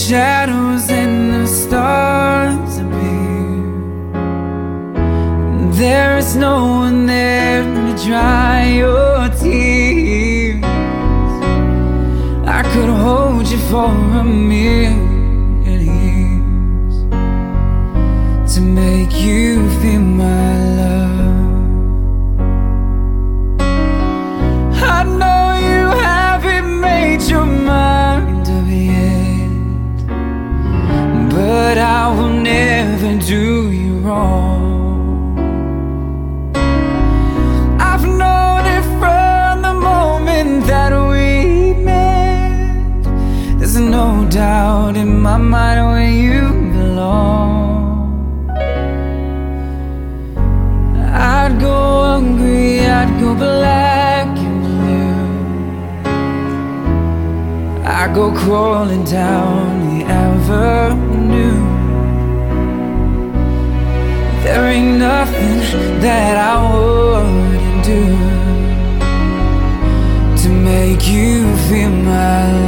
shadows and the stars appear. There is no one there to dry your tears. I could hold you for a million years to make you feel my love. I know you haven't made your mind up yet, but I will never do you wrong. I've known it from the moment that we met. There's no doubt in my mind where you belong. I'd go hungry, I'd go black and blue. I'd go crawling down the avenue. There ain't nothing that I wouldn't do to make you feel my love.